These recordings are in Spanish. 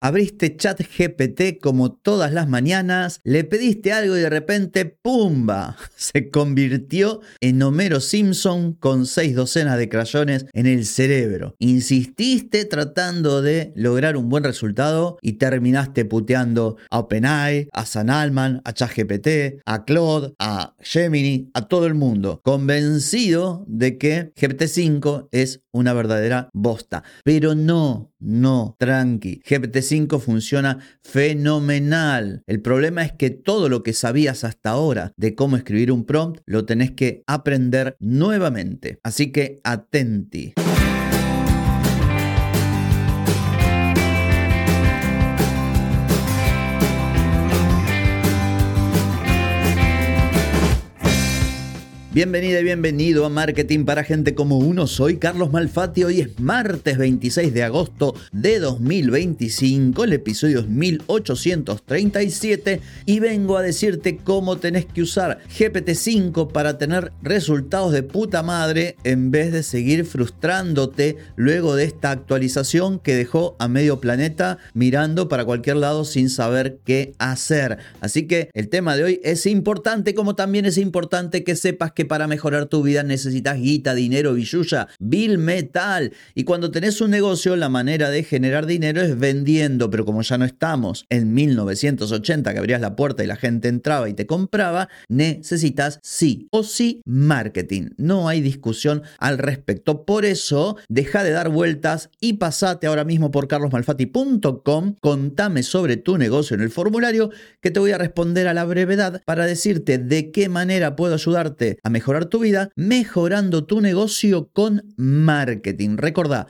Abriste ChatGPT como todas las mañanas, le pediste algo y de repente ¡pumba! Se convirtió en Homero Simpson con 6 docenas de crayones en el cerebro. Insististe tratando de lograr un buen resultado y terminaste puteando a OpenAI, a Sam Altman, a ChatGPT, a Claude, a Gemini, a todo el mundo, convencido de que GPT-5 es una verdadera bosta. Pero no, tranqui. GPT-5 funciona fenomenal. El problema es que todo lo que sabías hasta ahora de cómo escribir un prompt lo tenés que aprender nuevamente. Así que atenti. Bienvenida y bienvenido a Marketing para Gente Como Uno. Soy Carlos Malfatti. Hoy es martes 26 de agosto de 2025. El episodio es 1837 y vengo a decirte cómo tenés que usar GPT-5 para tener resultados de puta madre en vez de seguir frustrándote luego de esta actualización que dejó a medio planeta mirando para cualquier lado sin saber qué hacer. Así que el tema de hoy es importante, como también es importante que sepas que para mejorar tu vida necesitas guita, dinero, billulla, bill metal. Y cuando tenés un negocio, la manera de generar dinero es vendiendo. Pero como ya no estamos en 1980, que abrías la puerta y la gente entraba y te compraba, necesitas sí o sí marketing. No hay discusión al respecto. Por eso, deja de dar vueltas y pasate ahora mismo por carlosmalfatti.com. Contame sobre tu negocio en el formulario que te voy a responder a la brevedad para decirte de qué manera puedo ayudarte a mejorar tu vida mejorando tu negocio con marketing. Recordá,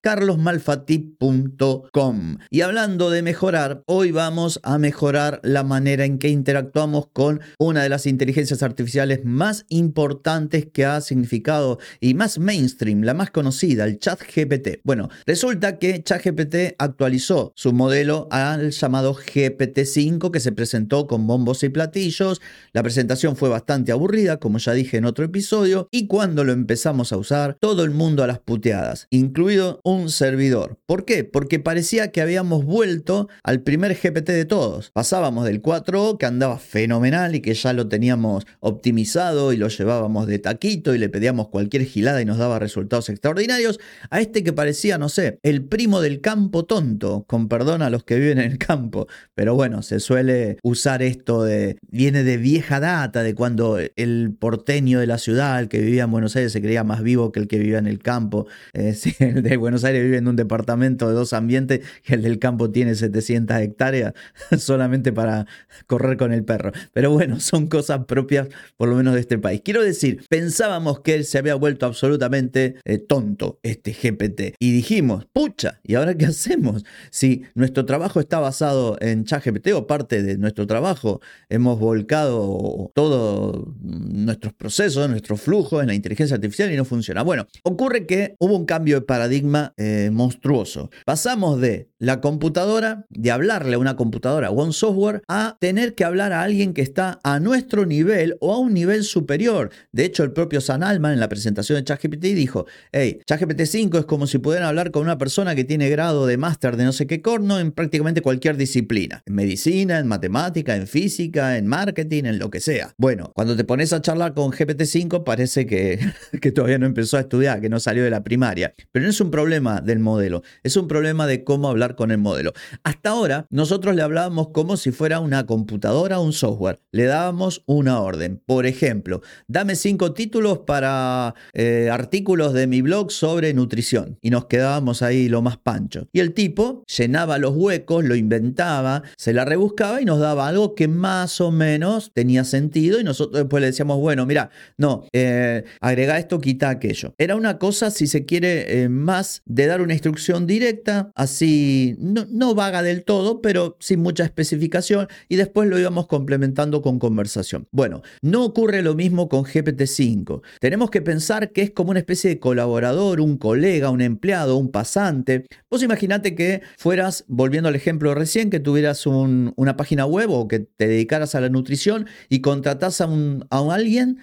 carlosmalfatti.com. Y hablando de mejorar, hoy vamos a mejorar la manera en que interactuamos con una de las inteligencias artificiales más importantes que ha significado y más mainstream, la más conocida, el ChatGPT. Bueno, resulta que ChatGPT actualizó su modelo al llamado GPT-5 que se presentó con bombos y platillos. La presentación fue bastante aburrida, como ya dije en otro episodio, y cuando lo empezamos a usar, todo el mundo a las puteadas, incluido un servidor. ¿Por qué? Porque parecía que habíamos vuelto al primer GPT de todos. Pasábamos del 4O, que andaba fenomenal y que ya lo teníamos optimizado y lo llevábamos de taquito y le pedíamos cualquier gilada y nos daba resultados extraordinarios, a este que parecía, no sé, el primo del campo tonto, con perdón a los que viven en el campo, pero bueno, se suele usar esto viene de vieja data, de cuando el porteño de la ciudad, el que vivía en Buenos Aires, se creía más vivo que el que vivía en el campo. Sí, el de Buenos Aires vive en un departamento de 2 ambientes y el del campo tiene 700 hectáreas solamente para correr con el perro. Pero bueno, son cosas propias por lo menos de este país. Quiero decir, pensábamos que él se había vuelto absolutamente tonto, este GPT. Y dijimos, pucha, ¿y ahora qué hacemos? Si nuestro trabajo está basado en ChatGPT o parte de nuestro trabajo, hemos volcado todos nuestros procesos, nuestro flujo en la inteligencia artificial y no funciona. Bueno, ocurre que hubo un cambio de paradigma monstruoso. Pasamos de la computadora, de hablarle a una computadora o a un software, a tener que hablar a alguien que está a nuestro nivel o a un nivel superior. De hecho, el propio Sam Altman en la presentación de ChatGPT dijo, hey, ChatGPT 5 es como si pudieran hablar con una persona que tiene grado de máster de no sé qué corno en prácticamente cualquier disciplina. En medicina, en matemática, en física, en marketing, en lo que sea. Bueno, cuando te pones a charlar con GPT-5 parece que todavía no empezó a estudiar, que no salió de la primaria. Pero no es un problema del modelo, es un problema de cómo hablar con el modelo. Hasta ahora nosotros le hablábamos como si fuera una computadora o un software. Le dábamos una orden. Por ejemplo, dame 5 títulos para artículos de mi blog sobre nutrición. Y nos quedábamos ahí lo más pancho. Y el tipo llenaba los huecos, lo inventaba, se la rebuscaba y nos daba algo que más o menos tenía sentido y nosotros después le decíamos, bueno, mira, no, agrega esto, quita aquello. Era una cosa, si se quiere, más de dar una instrucción directa, así, no vaga del todo, pero sin mucha especificación, y después lo íbamos complementando con conversación. Bueno, no ocurre lo mismo con GPT-5. Tenemos que pensar que es como una especie de colaborador, un colega, un empleado, un pasante. Vos imaginate que fueras, volviendo al ejemplo recién, que tuvieras una página web o que te dedicaras a la nutrición y contratás a alguien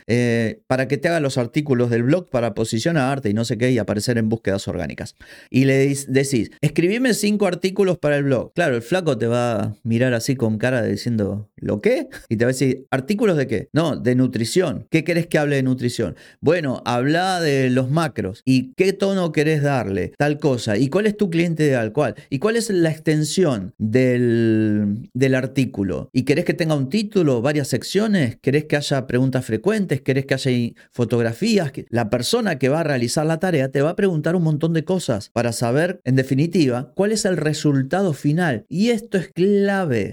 para que te haga los artículos del blog para posicionarte y no sé qué y aparecer en búsquedas orgánicas. Y le decís, escribime 5 artículos para el blog. Claro, el flaco te va a mirar así con cara de diciendo, ¿lo qué? Y te va a decir, ¿artículos de qué? No, de nutrición. ¿Qué querés que hable de nutrición? Bueno, habla de los macros. ¿Y qué tono querés darle? Tal cosa. ¿Y cuál es tu cliente ideal? ¿Cuál? ¿Y cuál es la extensión del artículo? ¿Y querés que tenga un título, varias secciones? ¿Querés que haya preguntas frecuentes? ¿Querés que haya fotografías? La persona que va a realizar la tarea te va a preguntar un montón de cosas para saber, en definitiva, cuál es el resultado final. Y esto es clave.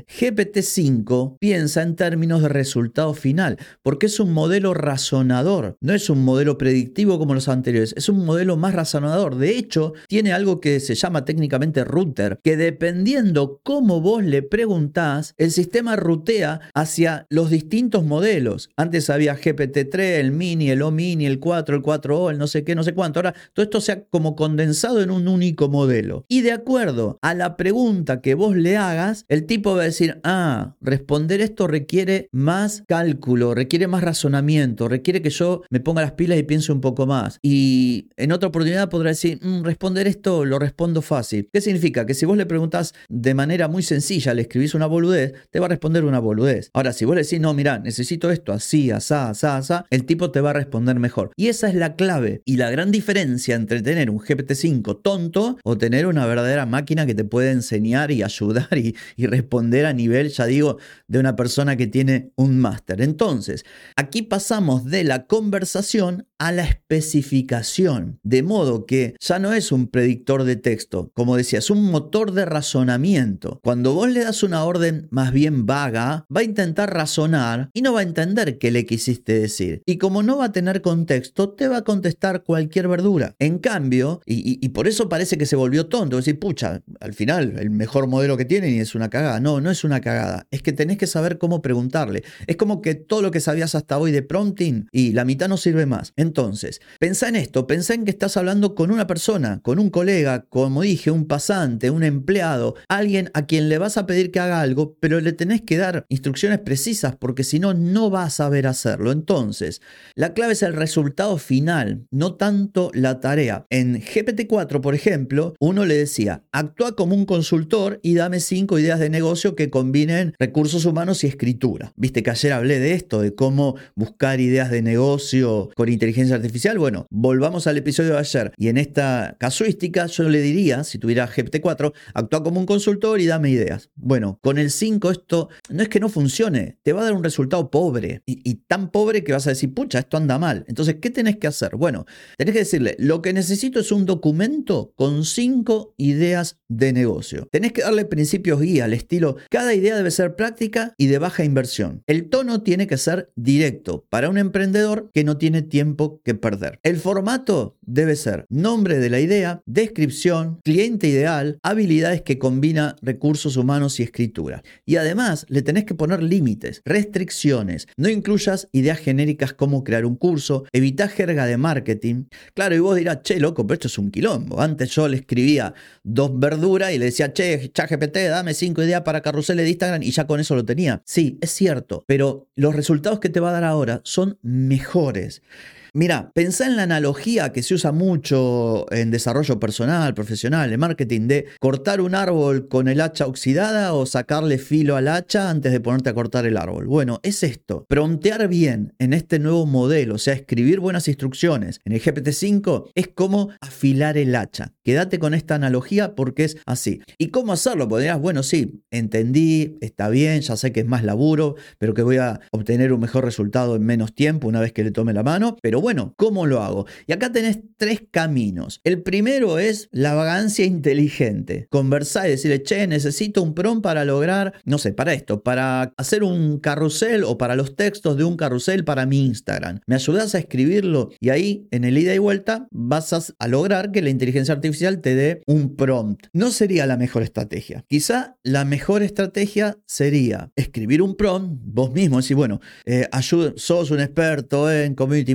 GPT-5 piensa en términos de resultado final, porque es un modelo razonador, no es un modelo predictivo como los anteriores, es un modelo más razonador. De hecho, tiene algo que se llama técnicamente router, que dependiendo cómo vos le preguntás, el sistema rutea hacia los distintos modelos. Antes había GPT-3, el Mini, el O-Mini, el 4, el 4O, el no sé qué, no sé cuánto. Ahora todo esto se ha como condensado en un único modelo. Y de acuerdo a la pregunta que vos le hagas, el tipo va a decir, responder esto requiere más cálculo, requiere más razonamiento, requiere que yo me ponga las pilas y piense un poco más. Y en otra oportunidad podrá decir, responder esto lo respondo fácil. ¿Qué significa? Que si vos le preguntás de manera muy sencilla, le escribís una boludez, te va a responder una boludez. Ahora, si vos le decís, no, mirá, necesito esto así, asá, asá, asá, el tipo te va a responder mejor. Y esa es la clave y la gran diferencia entre tener un GPT-5 tonto o tener una verdadera máquina que te puede enseñar y ayudar y responder a nivel, ya digo, de una persona que tiene un máster. Entonces, aquí pasamos de la conversación a la especificación, de modo que ya no es un predictor de texto, como decía, es un motor de razonamiento. Cuando vos le das una orden más bien vaga, va a intentar razonar y no va a entender qué le quisiste decir. Y como no va a tener contexto, te va a contestar cualquier verdura. En cambio, y por eso parece que se volvió tonto, decir, pucha, al final el mejor modelo que tienen y es una cagada. No, no es una cagada, es que tenés que saber cómo preguntarle. Es como que todo lo que sabías hasta hoy de prompting y la mitad no sirve más. Entonces, pensá en esto, pensá en que estás hablando con una persona, con un colega, como dije, un pasante, un empleado, alguien a quien le vas a pedir que haga algo, pero le tenés que dar instrucciones precisas porque si no, no va a saber hacerlo. Entonces, la clave es el resultado final, no tanto la tarea. En GPT-4, por ejemplo, uno le decía, actúa como un consultor y dame 5 ideas de negocio que combinen recursos humanos y escritura. Viste que ayer hablé de esto, de cómo buscar ideas de negocio con inteligencia artificial. Bueno, volvamos al episodio de ayer. Y en esta casuística yo le diría, si tuviera GPT-4, actúa como un consultor y dame ideas. Bueno, con el 5 esto no es que no funcione, te va a dar un resultado pobre. Y tan pobre que vas a decir, pucha, esto anda mal. Entonces, ¿qué tenés que hacer? Bueno, tenés que decirle, lo que necesito es un documento con 5 ideas de negocio. Tenés que darle principios guía al estilo, cada idea debe ser práctica y de baja inversión. El tono tiene que ser directo para un emprendedor que no tiene tiempo que perder. El formato debe ser nombre de la idea, descripción, cliente ideal, habilidades que combina recursos humanos y escritura. Y además le tenés que poner límites, restricciones. No incluyas ideas genéricas como crear un curso, evitá jerga de marketing. Claro, y vos dirás, che, loco, pero esto es un quilombo. Antes yo le escribía 2 verduras y le decía, che, ChatGPT, dame 5 ideas para carruseles de Instagram y ya con eso lo tenía. Sí, es cierto, pero los resultados que te va a dar ahora son mejores. Mira, pensá en la analogía que se usa mucho en desarrollo personal, profesional, en marketing, de cortar un árbol con el hacha oxidada o sacarle filo al hacha antes de ponerte a cortar el árbol. Bueno, es esto. Promptear bien en este nuevo modelo, o sea, escribir buenas instrucciones en el GPT-5 es como afilar el hacha. Quédate con esta analogía porque es así. ¿Y cómo hacerlo? Pues dirás, bueno, sí, entendí, está bien, ya sé que es más laburo, pero que voy a obtener un mejor resultado en menos tiempo una vez que le tome la mano. Pero bueno, ¿cómo lo hago? Y acá tenés 3 caminos. El primero es la vagancia inteligente. Conversar y decirle, che, necesito un prompt para lograr, no sé, para esto, para hacer un carrusel o para los textos de un carrusel para mi Instagram. ¿Me ayudas a escribirlo? Y ahí, en el ida y vuelta, vas a lograr que la inteligencia artificial te dé un prompt. No sería la mejor estrategia. Quizá la mejor estrategia sería escribir un prompt, vos mismo, decir, bueno, sos un experto en community manager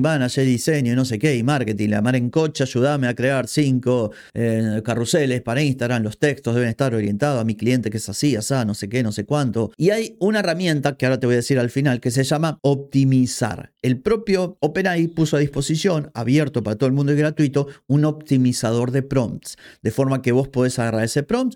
hace diseño y no sé qué, y marketing, la mar en coche, ayúdame a crear 5 carruseles para Instagram, los textos deben estar orientados a mi cliente que es así, asá, no sé qué, no sé cuánto. Y hay una herramienta que ahora te voy a decir al final que se llama optimizar. El propio OpenAI puso a disposición, abierto para todo el mundo y gratuito, un optimizador de prompts, de forma que vos podés agarrar ese prompt,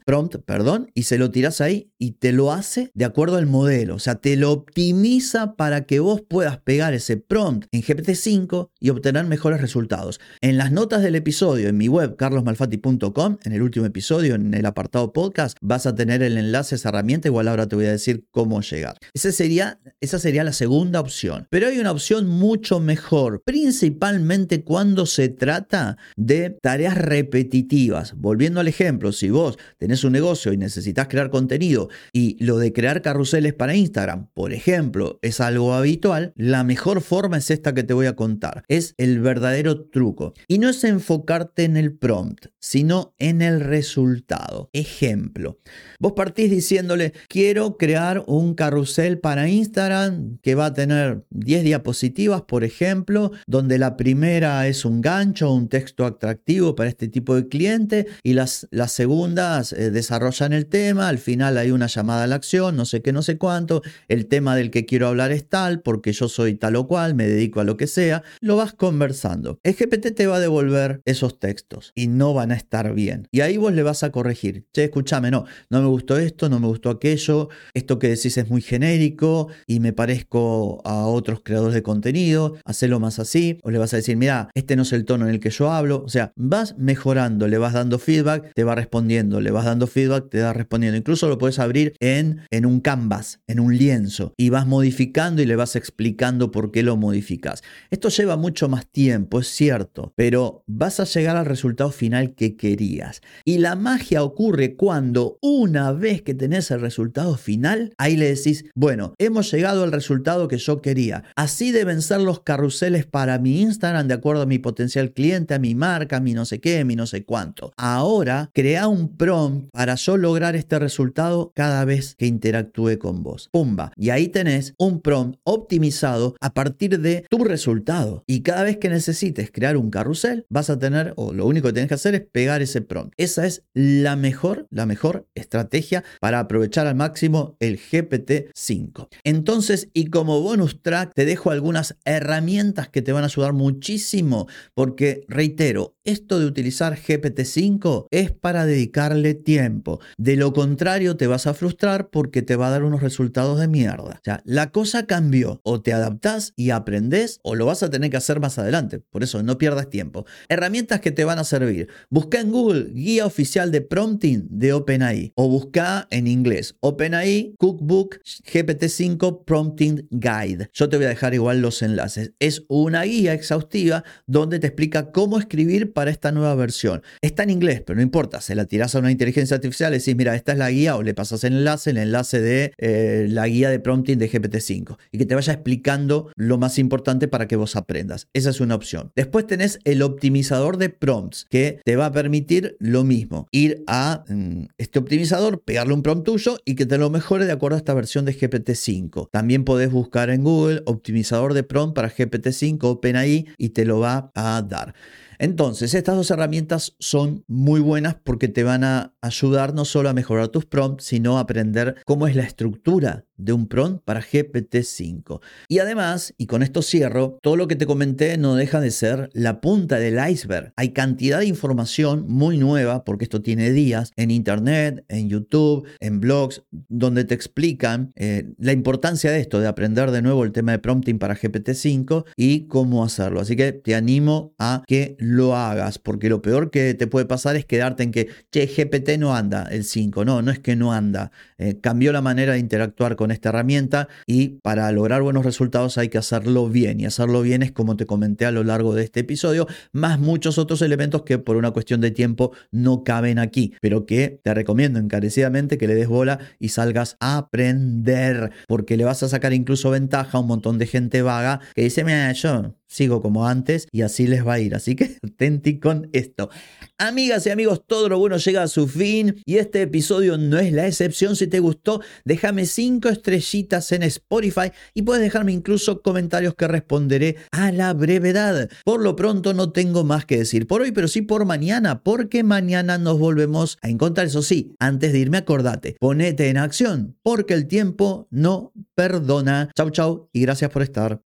y se lo tirás ahí y te lo hace de acuerdo al modelo, o sea, te lo optimiza para que vos puedas pegar ese prompt en GPT-5 y obtener mejores resultados. En las notas del episodio, en mi web, carlosmalfatti.com, en el último episodio, en el apartado podcast, vas a tener el enlace a esa herramienta, igual ahora te voy a decir cómo llegar. Esa sería la segunda opción. Pero hay una opción mucho mejor, principalmente cuando se trata de tareas repetitivas. Volviendo al ejemplo, si vos tenés un negocio y necesitas crear contenido y lo de crear carruseles para Instagram, por ejemplo, es algo habitual, la mejor forma es esta que te voy a contar. Es el verdadero truco. Y no es enfocarte en el prompt, sino en el resultado. Ejemplo, vos partís diciéndole, quiero crear un carrusel para Instagram que va a tener 10 diapositivas, por ejemplo, donde la primera es un gancho, un texto atractivo para este tipo de cliente y las segundas desarrollan el tema, al final hay una llamada a la acción, no sé qué, no sé cuánto, el tema del que quiero hablar es tal, porque yo soy tal o cual, me dedico a lo que sea, lo vas conversando. El GPT te va a devolver esos textos y no van a estar bien. Y ahí vos le vas a corregir. Che, escúchame, no me gustó esto, no me gustó aquello, esto que decís es muy genérico y me parezco a otros creadores de contenido, hacelo más así. O le vas a decir, mira, este no es el tono en el que yo hablo. O sea, vas mejorando, le vas dando feedback, te va respondiendo, le vas dando feedback, te va respondiendo. Incluso lo puedes abrir en un canvas, en un lienzo, y vas modificando y le vas explicando por qué lo modificas. Esto lleva mucho más tiempo, es cierto, pero vas a llegar al resultado final que querías. Y la magia ocurre cuando una vez que tenés el resultado final, ahí le decís, bueno, hemos llegado al resultado que yo quería. Así deben ser los carruseles para mi Instagram de acuerdo a mi potencial cliente, a mi marca, a mi no sé qué, a mi no sé cuánto. Ahora, crea un prompt para yo lograr este resultado cada vez que interactúe con vos. Pumba. Y ahí tenés un prompt optimizado a partir de tu resultado. Y cada vez que necesites crear un carrusel, vas a tener, o lo único que tenés que hacer es pegar ese prompt. Esa es la mejor estrategia para aprovechar al máximo el GPT-5. Entonces, y como bonus track, te dejo algunas herramientas que te van a ayudar muchísimo, porque reitero, esto de utilizar GPT-5 es para dedicarle tiempo. De lo contrario, te vas a frustrar porque te va a dar unos resultados de mierda. O sea, la cosa cambió. O te adaptás y aprendés, o lo vas a tener que hacer más adelante. Por eso, no pierdas tiempo. Herramientas que te van a servir. Busca en Google Guía Oficial de Prompting de OpenAI. O busca en inglés OpenAI Cookbook GPT-5 Prompting Guide. Yo te voy a dejar igual los enlaces. Es una guía exhaustiva donde te explica cómo escribir para esta nueva versión. Está en inglés, pero no importa. Se la tirás a una inteligencia artificial y decís, mira, esta es la guía, o le pasas el enlace de la guía de prompting de GPT-5 y que te vaya explicando lo más importante para que vos aprendas. Esa es una opción. Después tenés el optimizador de prompts que te va a permitir lo mismo. Ir a este optimizador, pegarle un prompt tuyo y que te lo mejore de acuerdo a esta versión de GPT-5. También podés buscar en Google optimizador de prompt para GPT-5 OpenAI y te lo va a dar. Entonces, estas dos herramientas son muy buenas porque te van a ayudar no solo a mejorar tus prompts, sino a aprender cómo es la estructura de un prompt para GPT-5. Y además, y con esto cierro, todo lo que te comenté no deja de ser la punta del iceberg. Hay cantidad de información muy nueva, porque esto tiene días, en internet, en YouTube, en blogs, donde te explican la importancia de esto, de aprender de nuevo el tema de prompting para GPT-5 y cómo hacerlo. Así que te animo a que lo hagas, porque lo peor que te puede pasar es quedarte en que, che, GPT no anda, el 5. No es que no anda. Cambió la manera de interactuar con esta herramienta y para lograr buenos resultados hay que hacerlo bien. Y hacerlo bien es como te comenté a lo largo de este episodio, más muchos otros elementos que por una cuestión de tiempo no caben aquí, pero que te recomiendo encarecidamente que le des bola y salgas a aprender, porque le vas a sacar incluso ventaja a un montón de gente vaga que dice, mira, yo sigo como antes y así les va a ir. Así que atenti con esto. Amigas y amigos, todo lo bueno llega a su fin y este episodio no es la excepción. Si te gustó, déjame 5 estrellitas en Spotify y puedes dejarme incluso comentarios que responderé a la brevedad. Por lo pronto no tengo más que decir por hoy, pero sí por mañana, porque mañana nos volvemos a encontrar. Eso sí, antes de irme, acordate, ponete en acción, porque el tiempo no perdona. Chau, chau y gracias por estar.